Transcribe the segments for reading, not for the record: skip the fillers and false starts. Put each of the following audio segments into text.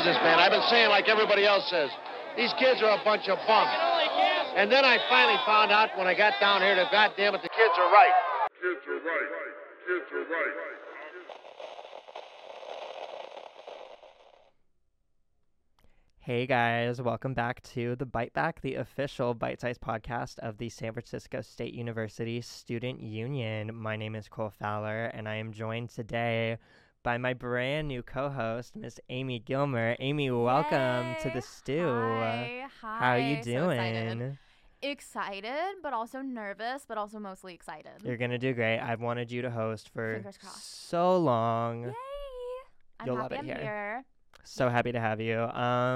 business, man. I've been saying like everybody else says. These kids are a bunch of bums. And then I finally found out when I got down here that, goddamn it, the kids are right. Kids are right. Kids are right. Hey guys, welcome back to the Bite Back, the official bite-sized podcast of the San Francisco State University Student Union. My name is Cole Fowler, and I am joined today by my brand new co-host, Miss Amy Gilmer. Amy, welcome to the stew. Hi. How are you doing? So excited, but also nervous, but also mostly excited. You're gonna do great. I've wanted you to host for Fingers crossed. so long. Yay! I'm You'll happy love it I'm here. So happy to have you.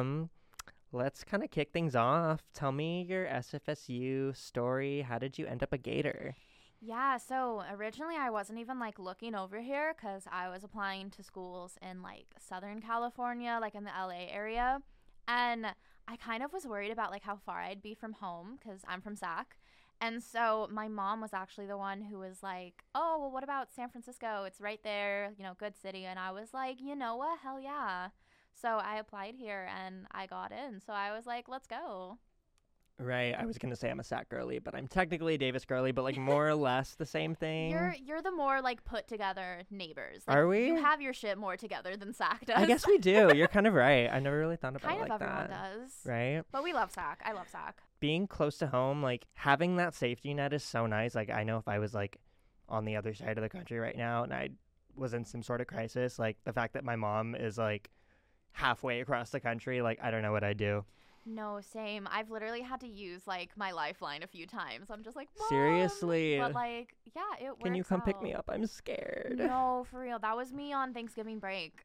Let's kind of kick things off. Tell me your SFSU story. How did you end up a Gator? Yeah, so originally I wasn't even looking over here because I was applying to schools in Southern California, in the LA area. And I kind of was worried about how far I'd be from home because I'm from Sac. And so my mom was actually the one who was like, oh, well, what about San Francisco? It's right there, good city. And I was like, you know what? Hell yeah. So I applied here and I got in. So I was like, let's go. Right. I was going to say I'm a Sac girly, but I'm technically a Davis girly, but more or less the same thing. You're the more put together neighbors. Are we? You have your shit more together than Sac does. I guess we do. You're kind of right. I never really thought about kind it of like everyone that. does. Right. But we love Sac. I love Sac. Being close to home, having that safety net is so nice. I know if I was on the other side of the country right now and I was in some sort of crisis, the fact that my mom is halfway across the country, I don't know what I'd do. No, same. I've literally had to use my lifeline a few times. I'm just like, Mom! Seriously? But yeah, it works. Can you come pick out. me up? I'm scared. No, for real. That was me on Thanksgiving break.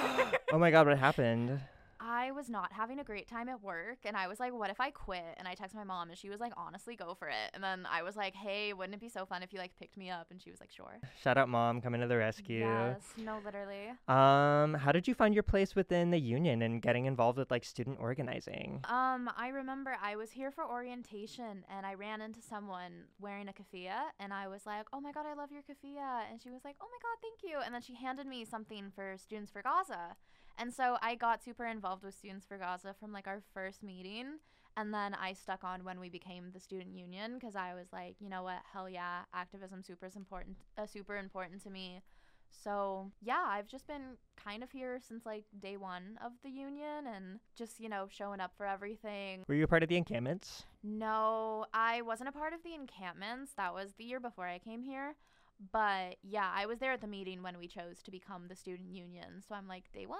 Oh my God, what happened? I was not having a great time at work, and I was like, what if I quit? And I texted my mom, and she was like, honestly, go for it. And then I was like, hey, wouldn't it be so fun if you picked me up? And she was like, sure. Shout out, Mom, coming to the rescue. Yes, no, literally. How did you find your place within the union and getting involved with student organizing? I remember I was here for orientation, and I ran into someone wearing a keffiyeh, and I was like, oh my God, I love your keffiyeh. And she was like, oh my God, thank you. And then she handed me something for Students for Gaza. And so I got super involved with Students for Gaza from our first meeting. And then I stuck on when we became the student union because I was like, you know what? Hell yeah. Activism super important to me. So yeah, I've just been kind of here since day one of the union and just, showing up for everything. Were you a part of the encampments? No, I wasn't a part of the encampments. That was the year before I came here. But yeah, I was there at the meeting when we chose to become the student union. So I'm like, day one.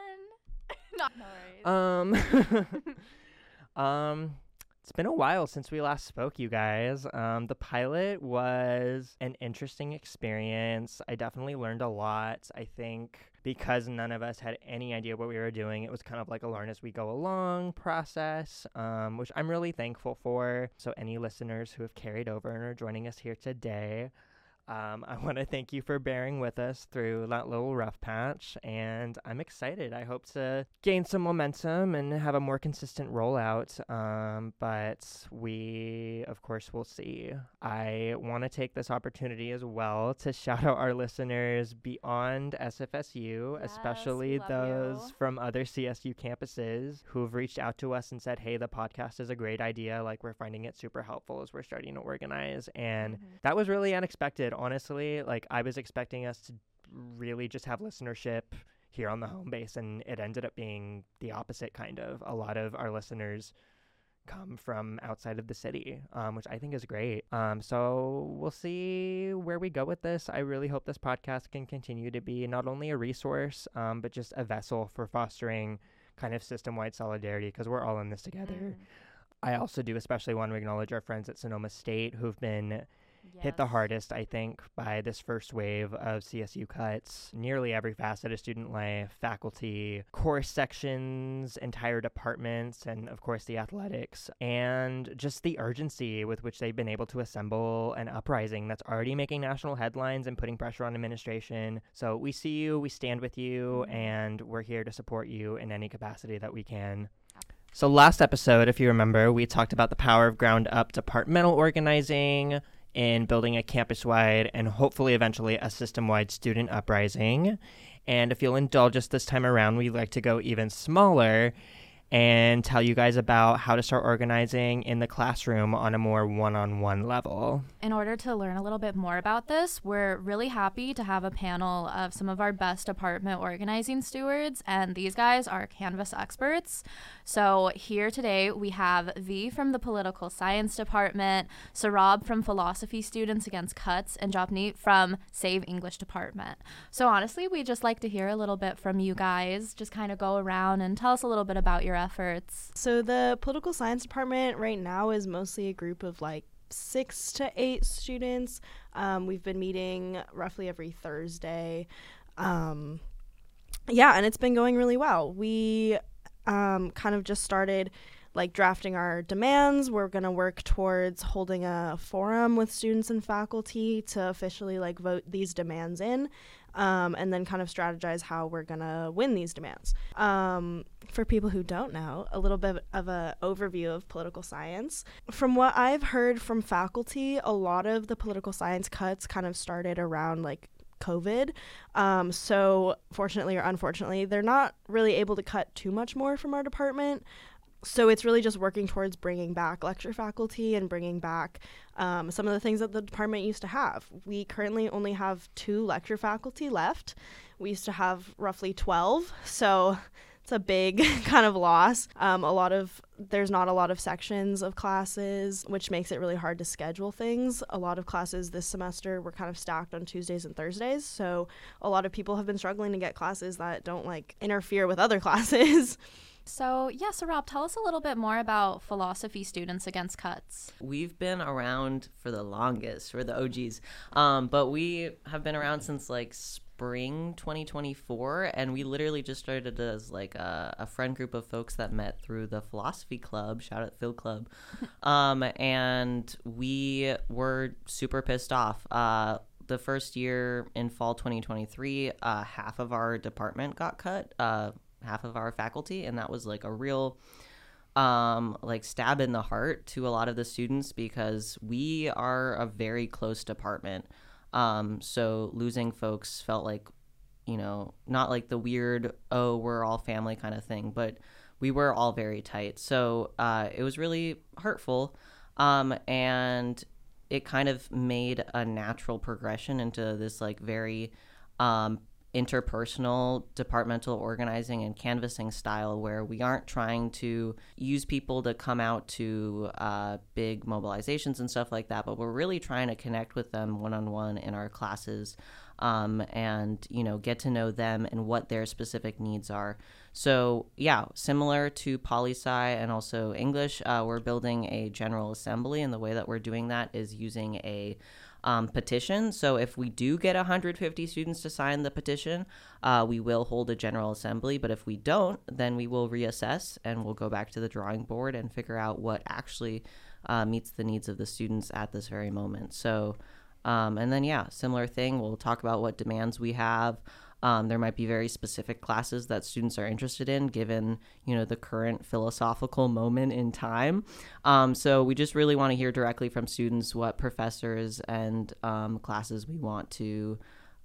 No worries. It's been a while since we last spoke, you guys. The pilot was an interesting experience. I definitely learned a lot. I think because none of us had any idea what we were doing, it was kind of a learn as we go along process, which I'm really thankful for. So any listeners who have carried over and are joining us here today, I want to thank you for bearing with us through that little rough patch, and I'm excited. I hope to gain some momentum and have a more consistent rollout, but we, of course, will see. I want to take this opportunity as well to shout out our listeners beyond SFSU, Yes, especially we love those you. from other CSU campuses who've reached out to us and said, hey, the podcast is a great idea. We're finding it super helpful as we're starting to organize, and that was really unexpected. Honestly, I was expecting us to really just have listenership here on the home base, and it ended up being the opposite kind of. A lot of our listeners come from outside of the city, which I think is great. So we'll see where we go with this. I really hope this podcast can continue to be not only a resource, but just a vessel for fostering kind of system-wide solidarity, because we're all in this together. I also do especially want to acknowledge our friends at Sonoma State who've been hit the hardest, I think, by this first wave of CSU cuts. Nearly every facet of student life, faculty, course sections, entire departments, and of course the athletics, and just the urgency with which they've been able to assemble an uprising that's already making national headlines and putting pressure on administration. So we see you, we stand with you, and we're here to support you in any capacity that we can. So last episode, if you remember, we talked about the power of ground-up departmental organizing in building a campus-wide and hopefully eventually a system-wide student uprising. And if you'll indulge us this time around, we'd like to go even smaller and tell you guys about how to start organizing in the classroom on a more one-on-one level. In order to learn a little bit more about this, we're really happy to have a panel of some of our best department organizing stewards, and these guys are Canvas experts. So here today we have V from the Political Science Department, Sarab from Philosophy Students Against Cuts, and Japneet from Save English Department. So honestly, we'd just like to hear a little bit from you guys, just kind of go around and tell us a little bit about your efforts. So the Political Science Department right now is mostly a group of like 6 to 8 students. We've been meeting roughly every Thursday. And it's been going really well. We kind of just started like drafting our demands. We're going to work towards holding a forum with students and faculty to officially like vote these demands in, and then kind of strategize how we're going to win these demands. For people who don't know, a little bit of an overview of political science. From what I've heard from faculty, a lot of the political science cuts kind of started around like COVID. So fortunately or unfortunately, they're not really able to cut too much more from our department. So it's really just working towards bringing back lecture faculty and bringing back some of the things that the department used to have. We currently only have 2 lecture faculty left. We used to have roughly 12, so it's a big kind of loss. There's not a lot of sections of classes, which makes it really hard to schedule things. A lot of classes this semester were kind of stacked on Tuesdays and Thursdays, so a lot of people have been struggling to get classes that don't like interfere with other classes. So, Sarab, tell us a little bit more about Philosophy Students Against Cuts. We've been around for the longest, we're the OGs, but we have been around since like spring 2024, and we literally just started as like a friend group of folks that met through the Philosophy Club, shout out Phil Club, and we were super pissed off. The first year in fall 2023, half of our department got cut, half of our faculty, and that was like a real like stab in the heart to a lot of the students because we are a very close department. So losing folks felt like, not like the weird, oh, we're all family kind of thing, but we were all very tight. So it was really hurtful, and it kind of made a natural progression into this like very interpersonal departmental organizing and canvassing style where we aren't trying to use people to come out to big mobilizations and stuff like that, but we're really trying to connect with them one-on-one in our classes, and get to know them and what their specific needs are. So similar to poli-sci and also English, we're building a general assembly, and the way that we're doing that is using a petition. So if we do get 150 students to sign the petition, we will hold a general assembly. But if we don't, then we will reassess and we'll go back to the drawing board and figure out what actually meets the needs of the students at this very moment. So, and then, similar thing. We'll talk about what demands we have. There might be very specific classes that students are interested in given, the current philosophical moment in time. So we just really want to hear directly from students what professors and classes we want to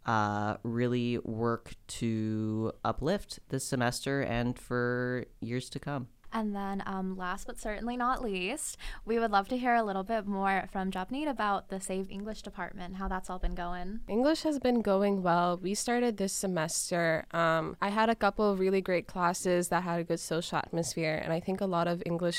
really work to uplift this semester and for years to come. And then last but certainly not least, we would love to hear a little bit more from Japneet about the Save English Department, how that's all been going. English has been going well. We started this semester. I had a couple of really great classes that had a good social atmosphere, and I think a lot of English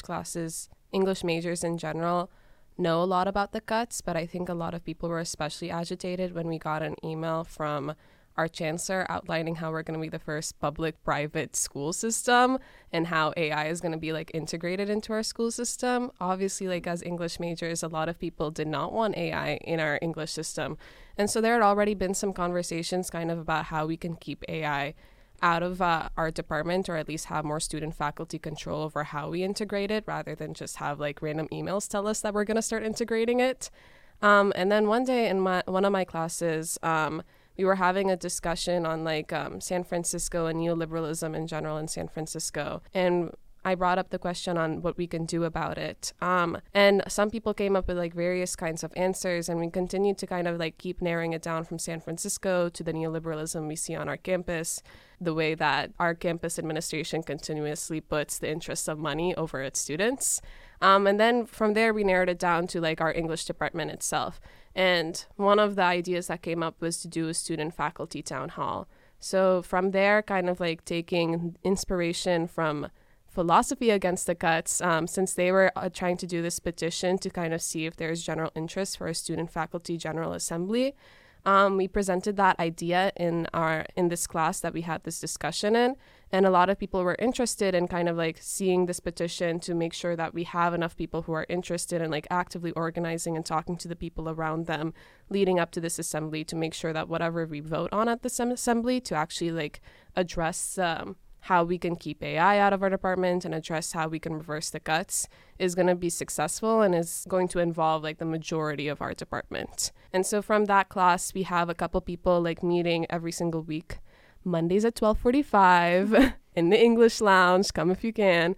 majors in general, know a lot about the cuts, but I think a lot of people were especially agitated when we got an email from our chancellor outlining how we're going to be the first public-private school system and how AI is going to be like integrated into our school system. Obviously, like as English majors, a lot of people did not want AI in our English system. And so there had already been some conversations kind of about how we can keep AI out of our department, or at least have more student faculty control over how we integrate it rather than just have like random emails tell us that we're going to start integrating it. And then one day in one of my classes, we were having a discussion on like San Francisco and neoliberalism in general in San Francisco. And I brought up the question on what we can do about it. And some people came up with like various kinds of answers, and we continued to kind of like keep narrowing it down from San Francisco to the neoliberalism we see on our campus, the way that our campus administration continuously puts the interests of money over its students. And then from there, we narrowed it down to like our English department itself. And one of the ideas that came up was to do a student faculty town hall. So from there, kind of like taking inspiration from Philosophy Against the Cuts, since they were trying to do this petition to kind of see if there's general interest for a student faculty general assembly. We presented that idea in this class that we had this discussion in, and a lot of people were interested in kind of like seeing this petition to make sure that we have enough people who are interested in like actively organizing and talking to the people around them leading up to this assembly to make sure that whatever we vote on at this assembly to actually like address how we can keep AI out of our department and address how we can reverse the cuts is going to be successful and is going to involve like the majority of our department. And so from that class, we have a couple people like meeting every single week, Mondays at 12:45 in the English lounge, come if you can,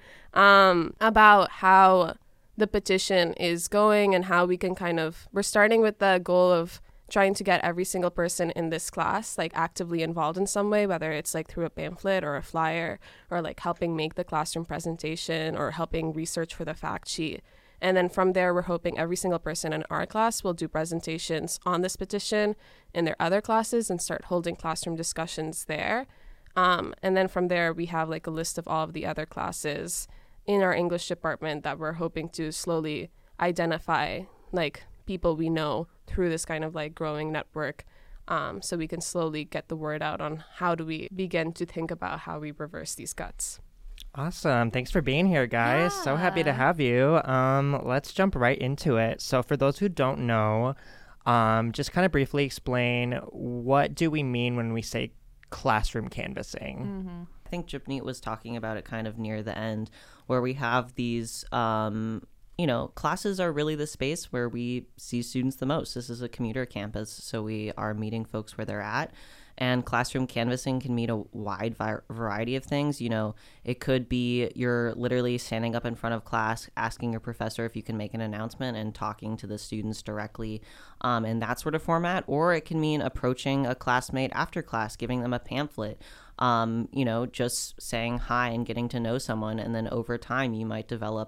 about how the petition is going and how we can we're starting with the goal of trying to get every single person in this class like actively involved in some way, whether it's like through a pamphlet or a flyer or like helping make the classroom presentation or helping research for the fact sheet. And then from there, we're hoping every single person in our class will do presentations on this petition in their other classes and start holding classroom discussions there. And then from there, we have like a list of all of the other classes in our English department that we're hoping to slowly identify like people we know through this kind of like growing network, so we can slowly get the word out on how do we begin to think about how we reverse these cuts. Awesome. Thanks for being here, guys. Yeah. So happy to have you. Let's jump right into it. So for those who don't know, just kind of briefly explain, what do we mean when we say classroom canvassing? Mm-hmm. I think Jipneet was talking about it kind of near the end, where we have these classes are really the space where we see students the most. This is a commuter campus, so we are meeting folks where they're at. And classroom canvassing can mean a wide variety of things. You know, it could be you're literally standing up in front of class, asking your professor if you can make an announcement and talking to the students directly in that sort of format. Or it can mean approaching a classmate after class, giving them a pamphlet, just saying hi and getting to know someone. And then over time, you might develop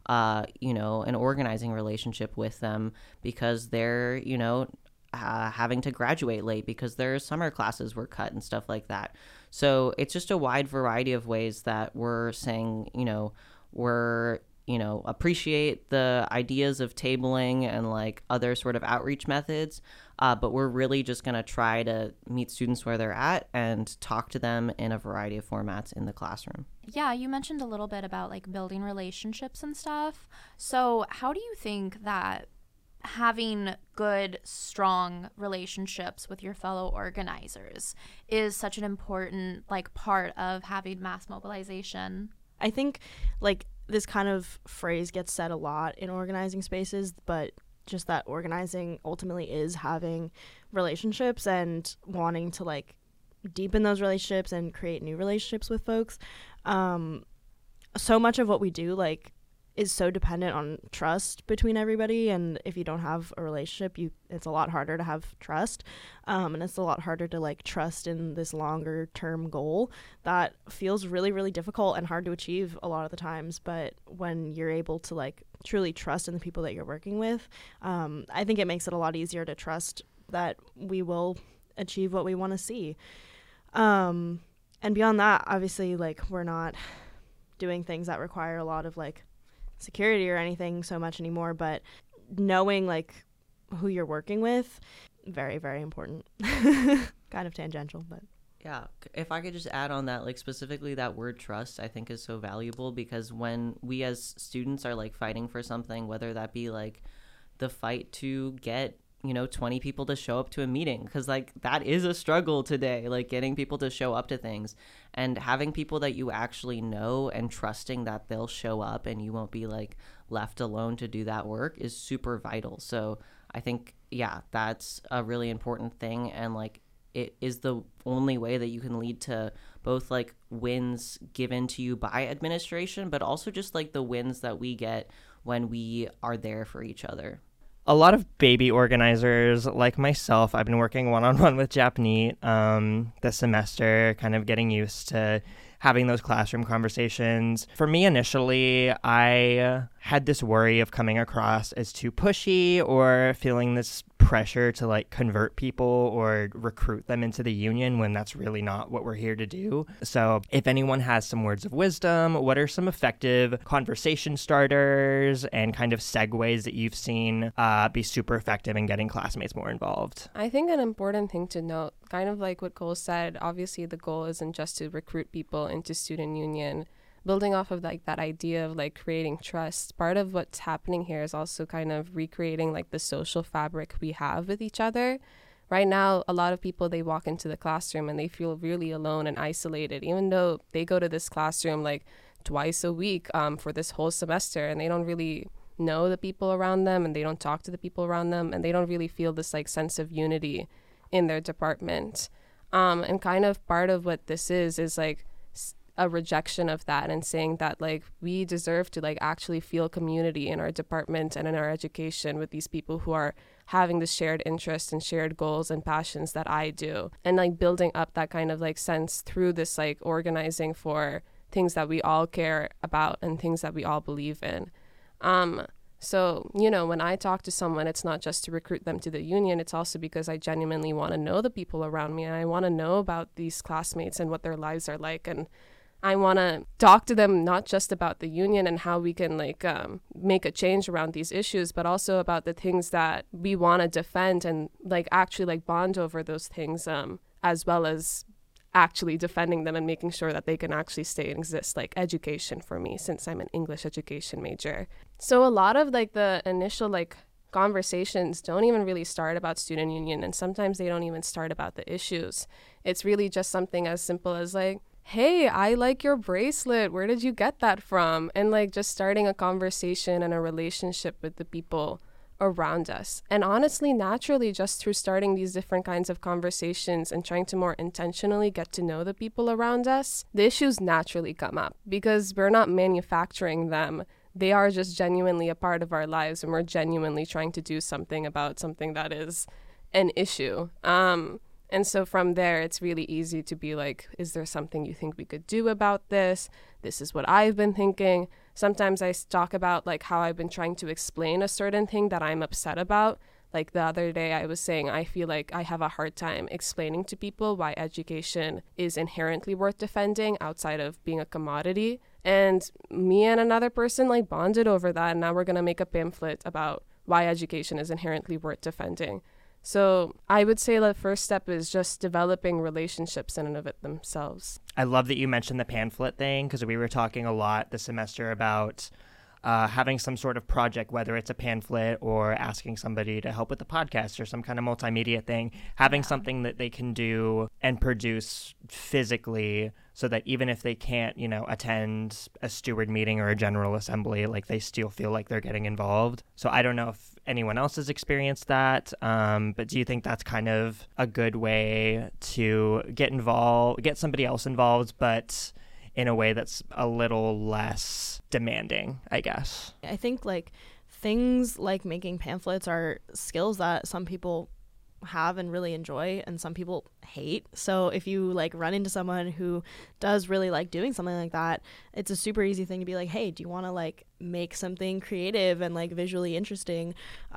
an organizing relationship with them because they're, having to graduate late because their summer classes were cut and stuff like that. So it's just a wide variety of ways that we're saying, appreciate the ideas of tabling and like other sort of outreach methods, but we're really just going to try to meet students where they're at and talk to them in a variety of formats in the classroom. Yeah, you mentioned a little bit about like building relationships and stuff. So how do you think that having good, strong relationships with your fellow organizers is such an important like part of having mass mobilization? I think like this kind of phrase gets said a lot in organizing spaces, but just that organizing ultimately is having relationships and wanting to like deepen those relationships and create new relationships with folks. So much of what we do like is so dependent on trust between everybody, and if you don't have a relationship, it's a lot harder to have trust, and it's a lot harder to like trust in this longer term goal that feels really, really difficult and hard to achieve a lot of the times. But when you're able to like truly trust in the people that you're working with, I think it makes it a lot easier to trust that we will achieve what we want to see. And beyond that, obviously, like we're not doing things that require a lot of like security or anything so much anymore, but knowing like who you're working with, very, very important. Kind of tangential, but yeah, if I could just add on that, like specifically that word trust, I think is so valuable because when we as students are like fighting for something, whether that be like the fight to get 20 people to show up to a meeting, because like that is a struggle today, like getting people to show up to things, and having people that you actually know and trusting that they'll show up and you won't be like left alone to do that work is super vital. So I think, yeah, that's a really important thing, and like it is the only way that you can lead to both like wins given to you by administration, but also just like the wins that we get when we are there for each other. A lot of baby organizers like myself, I've been working one-on-one with Japneet this semester, kind of getting used to having those classroom conversations. For me, initially, I had this worry of coming across as too pushy or feeling this pressure to like convert people or recruit them into the union when that's really not what we're here to do. So if anyone has some words of wisdom, what are some effective conversation starters and kind of segues that you've seen be super effective in getting classmates more involved? I think an important thing to note, kind of like what Cole said, obviously the goal isn't just to recruit people into student union. Building off of like that idea of like creating trust, part of what's happening here is also kind of recreating like the social fabric we have with each other. Right now, a lot of people, they walk into the classroom and they feel really alone and isolated, even though they go to this classroom like twice a week for this whole semester, and they don't really know the people around them and they don't talk to the people around them, and they don't really feel this like sense of unity in their department. And kind of part of what this is like a rejection of that and saying that like we deserve to like actually feel community in our department and in our education with these people who are having the shared interests and shared goals and passions that I do, and like building up that kind of like sense through this like organizing for things that we all care about and things that we all believe in. So, you know, when I talk to someone, it's not just to recruit them to the union, it's also because I genuinely want to know the people around me, and I want to know about these classmates and what their lives are like, and I want to talk to them not just about the union and how we can like make a change around these issues, but also about the things that we want to defend and like actually like bond over those things, as well as actually defending them and making sure that they can actually stay and exist, like education for me, since I'm an English education major. So a lot of like the initial like conversations don't even really start about student union, and sometimes they don't even start about the issues. It's really just something as simple as like, hey, I like your bracelet. Where did you get that from? And like just starting a conversation and a relationship with the people around us. And honestly, naturally, just through starting these different kinds of conversations and trying to more intentionally get to know the people around us, the issues naturally come up because we're not manufacturing them. They are just genuinely a part of our lives, and we're genuinely trying to do something about something that is an issue. And so from there, it's really easy to be like, is there something you think we could do about this? This is what I've been thinking. Sometimes I talk about like how I've been trying to explain a certain thing that I'm upset about. Like the other day I was saying, I feel like I have a hard time explaining to people why education is inherently worth defending outside of being a commodity. And me and another person like bonded over that. And now we're going to make a pamphlet about why education is inherently worth defending. So I would say the first step is just developing relationships in and of it themselves. I love that you mentioned the pamphlet thing, because we were talking a lot this semester about having some sort of project, whether it's a pamphlet or asking somebody to help with the podcast or some kind of multimedia thing, having something that they can do and produce physically so that even if they can't, you know, attend a steward meeting or a general assembly, like they still feel like they're getting involved. So I don't know if anyone else has experienced that, but do you think that's kind of a good way to get somebody else involved, but in a way that's a little less demanding, I guess? I think like things like making pamphlets are skills that some people have and really enjoy and some people hate. So if you like run into someone who does really like doing something like that, it's a super easy thing to be like, hey, do you want to like make something creative and like visually interesting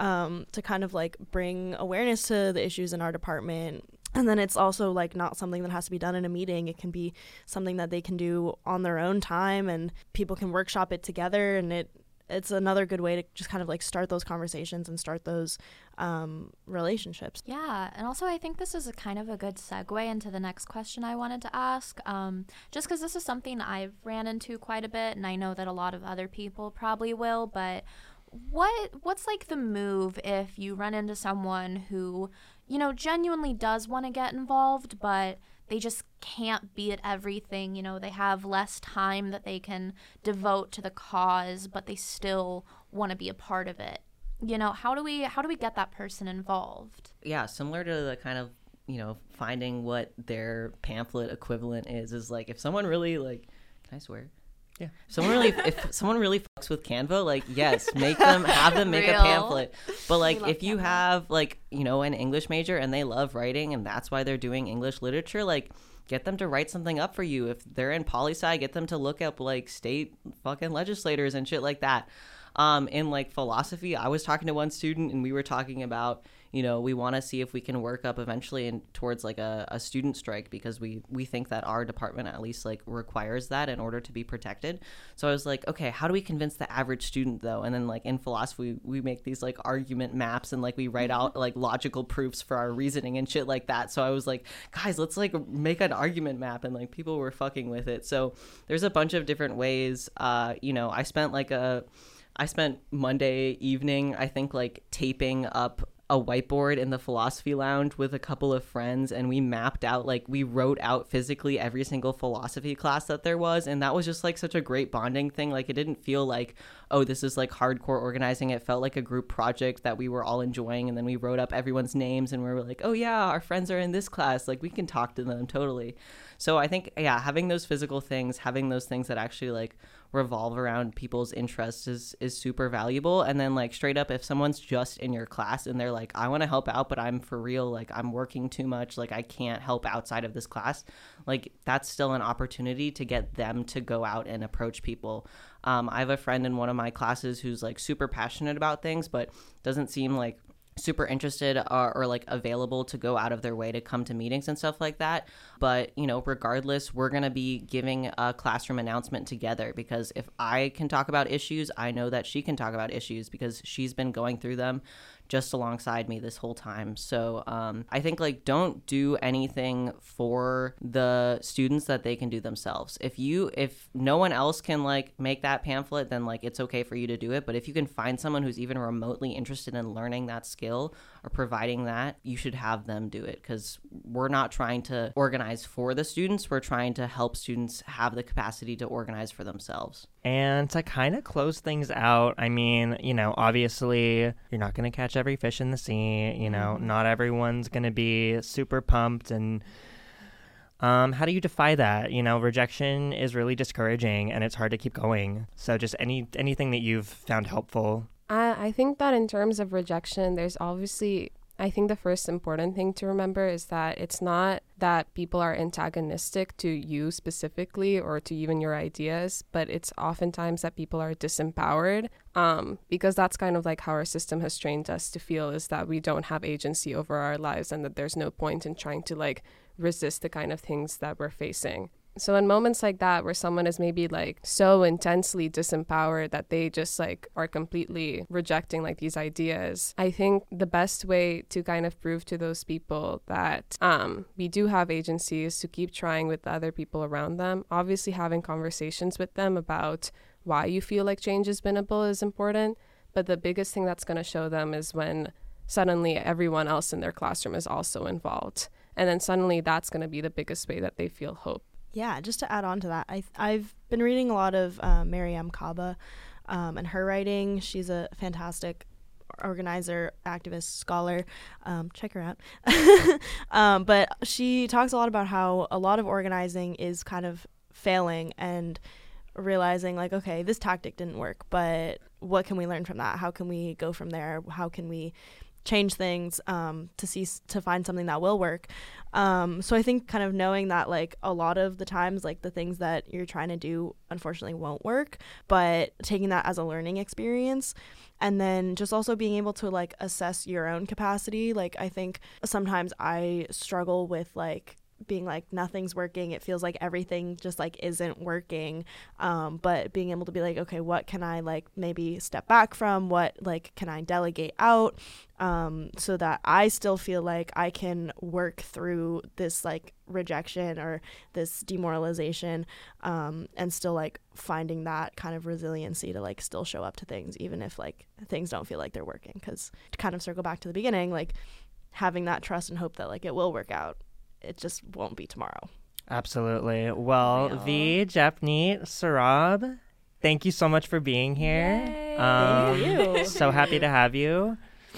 to kind of like bring awareness to the issues in our department. And then it's also like not something that has to be done in a meeting. It can be something that they can do on their own time and people can workshop it together, and it's another good way to just kind of like start those conversations and start those relationships. Yeah, and also I think this is a kind of a good segue into the next question I wanted to ask, just because this is something I've ran into quite a bit, and I know that a lot of other people probably will, but what's like the move if you run into someone who, you know, genuinely does want to get involved, but they just can't be at everything. You know, they have less time that they can devote to the cause, but they still want to be a part of it. You know, how do we get that person involved? Yeah, similar to the kind of finding what their pamphlet equivalent is like, if someone really like, can I swear? Yeah. If someone really fucks with Canva, like, yes, have them make Real. a pamphlet. But like, love if you Canva. have like, an English major and they love writing and that's why they're doing English literature, like, get them to write something up for you. If they're in poli-sci, get them to look up like state fucking legislators and shit like that. In like philosophy, I was talking to one student and we were talking about, we want to see if we can work up eventually towards like a student strike, because we think that our department at least like requires that in order to be protected. So I was like, okay, how do we convince the average student though? And then like in philosophy, we make these like argument maps and like we write out like logical proofs for our reasoning and shit like that. So I was like, guys, let's like make an argument map, and like people were fucking with it. So there's a bunch of different ways. I spent Monday evening, I think, like taping up a whiteboard in the philosophy lounge with a couple of friends, and we mapped out, like, we wrote out physically every single philosophy class that there was, and that was just like such a great bonding thing. Like, it didn't feel like, oh, this is like hardcore organizing. It felt like a group project that we were all enjoying, and then we wrote up everyone's names and we were like, oh yeah, our friends are in this class, like we can talk to them totally. So I think, yeah, having those physical things, having those things that actually like revolve around people's interests is super valuable. And then like straight up, if someone's just in your class and they're like, I want to help out, but I'm for real, like I'm working too much, like I can't help outside of this class, like that's still an opportunity to get them to go out and approach people. I have a friend in one of my classes who's like super passionate about things, but doesn't seem like super interested or like available to go out of their way to come to meetings and stuff like that. But, regardless, we're going to be giving a classroom announcement together, because if I can talk about issues, I know that she can talk about issues because she's been going through them just alongside me this whole time. So I think like don't do anything for the students that they can do themselves. If no one else can like make that pamphlet, then like it's okay for you to do it. But if you can find someone who's even remotely interested in learning that skill or providing that, you should have them do it, because we're not trying to organize for the students. We're trying to help students have the capacity to organize for themselves. And to kind of close things out, I mean, obviously you're not going to catch every fish in the sea, not everyone's going to be super pumped. And how do you defy that? Rejection is really discouraging and it's hard to keep going. So just anything that you've found helpful. I think that in terms of rejection, there's obviously, I think the first important thing to remember is that it's not that people are antagonistic to you specifically or to even your ideas, but it's oftentimes that people are disempowered, because that's kind of like how our system has trained us to feel, is that we don't have agency over our lives and that there's no point in trying to like resist the kind of things that we're facing. So in moments like that, where someone is maybe like so intensely disempowered that they just like are completely rejecting like these ideas, I think the best way to kind of prove to those people that we do have agency is to keep trying with the other people around them. Obviously having conversations with them about why you feel like change is winnable is important, but the biggest thing that's going to show them is when suddenly everyone else in their classroom is also involved. And then suddenly that's going to be the biggest way that they feel hope. Yeah, just to add on to that, I've been reading a lot of Mariam Kaba and her writing. She's a fantastic organizer, activist, scholar. Check her out. But she talks a lot about how a lot of organizing is kind of failing and realizing like, okay, this tactic didn't work, but what can we learn from that? How can we go from there? How can we change things to find something that will work? So I think kind of knowing that like a lot of the times like the things that you're trying to do unfortunately won't work, but taking that as a learning experience, and then just also being able to like assess your own capacity. Like I think sometimes I struggle with like being like nothing's working, it feels like everything just like isn't working, but being able to be like, okay, what can I like maybe step back from, what like can I delegate out, so that I still feel like I can work through this like rejection or this demoralization, and still like finding that kind of resiliency to like still show up to things even if like things don't feel like they're working. Because to kind of circle back to the beginning, like having that trust and hope that like it will work out, it just won't be tomorrow. Absolutely. Well, V, Japneet, Sarab, thank you so much for being here. Thank you. So happy to have you.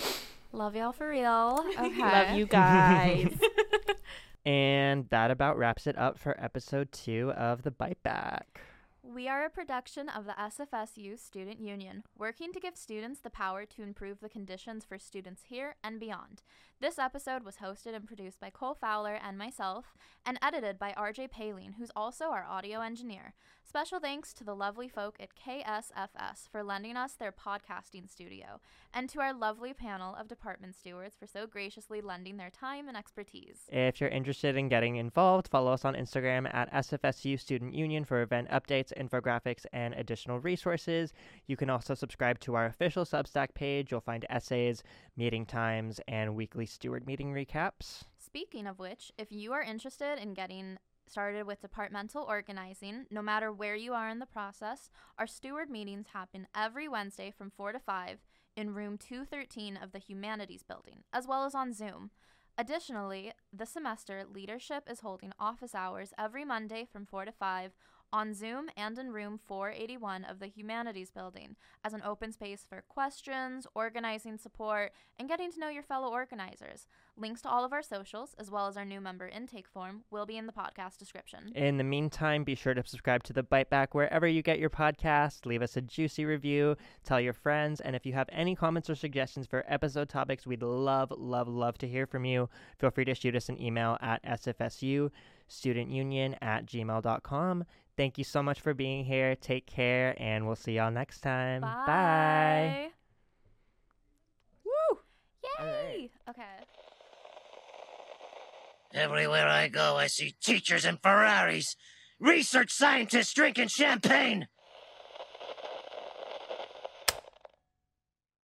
Love y'all for real. Okay. Love you guys. And that about wraps it up for episode 2 of The Bite Back. We are a production of the SFSU Student Union, working to give students the power to improve the conditions for students here and beyond. This episode was hosted and produced by Cole Fowler and myself, and edited by RJ Paline, who's also our audio engineer. Special thanks to the lovely folk at KSFS for lending us their podcasting studio, and to our lovely panel of department stewards for so graciously lending their time and expertise. If you're interested in getting involved, follow us on Instagram at SFSU Student Union for event updates, infographics, and additional resources. You can also subscribe to our official Substack page. You'll find essays, meeting times, and weekly steward meeting recaps. Speaking of which, if you are interested in getting started with departmental organizing, no matter where you are in the process, our steward meetings happen every Wednesday from 4 to 5 in room 213 of the Humanities Building, as well as on Zoom. Additionally, this semester, leadership is holding office hours every Monday from 4 to 5 on Zoom and in room 481 of the Humanities Building as an open space for questions, organizing support, and getting to know your fellow organizers. Links to all of our socials, as well as our new member intake form, will be in the podcast description. In the meantime, be sure to subscribe to The Bite Back wherever you get your podcast. Leave us a juicy review, tell your friends, and if you have any comments or suggestions for episode topics, we'd love to hear from you. Feel free to shoot us an email at sfsustudentunion@gmail.com. Thank you so much for being here. Take care, and we'll see y'all next time. Bye. Woo! Yay! Right. Okay. Everywhere I go, I see teachers in Ferraris, research scientists drinking champagne.